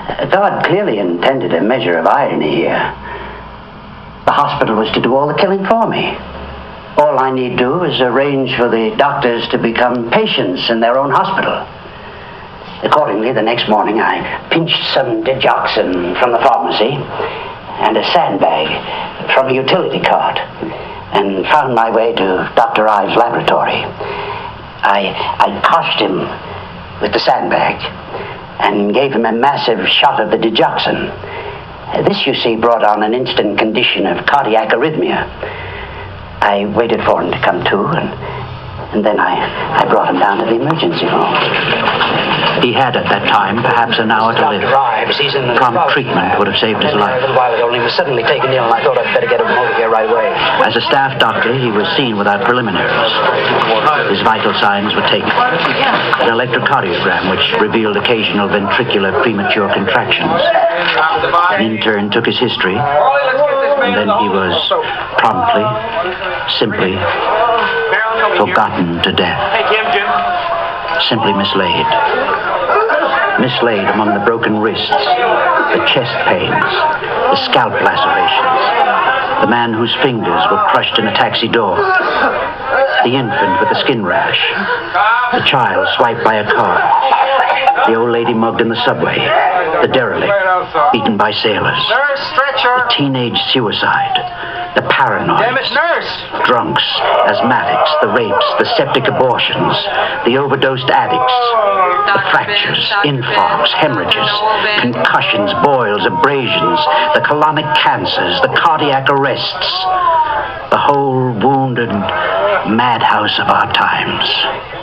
God clearly intended a measure of irony here. The hospital was to do all the killing for me. All I need do is arrange for the doctors to become patients in their own hospital. Accordingly, the next morning, I pinched some digoxin from the pharmacy and a sandbag from a utility cart and found my way to Dr. Ives' laboratory. I coshed him with the sandbag and gave him a massive shot of the digoxin. This, you see, brought on an instant condition of cardiac arrhythmia. I waited for him to come to, and then I brought him down to the emergency room. He had at that time perhaps an hour to live. Prompt treatment would have saved his life. A little while ago, he was suddenly taken ill, and I thought I'd better get him over here right away. As a staff doctor, he was seen without preliminaries. His vital signs were taken. An electrocardiogram, which revealed occasional ventricular premature contractions. An intern took his history, and then he was promptly, simply forgotten to death. Simply mislaid. Mislaid among the broken wrists, the chest pains, the scalp lacerations, the man whose fingers were crushed in a taxi door, the infant with the skin rash, the child swiped by a car, the old lady mugged in the subway, the derelict beaten by sailors, the teenage suicide, the paranoids, drunks, asthmatics, the rapes, the septic abortions, the overdosed addicts, the fractures, infarcts, hemorrhages, concussions, boils, abrasions, the colonic cancers, the cardiac arrests, the whole wounded madhouse of our times.